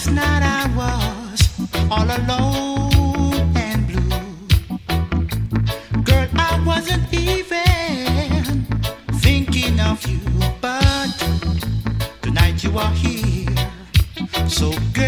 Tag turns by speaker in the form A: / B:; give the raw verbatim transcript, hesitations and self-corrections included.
A: night I was all alone and blue. Girl, I wasn't even thinking of you, but tonight you are here. So girl,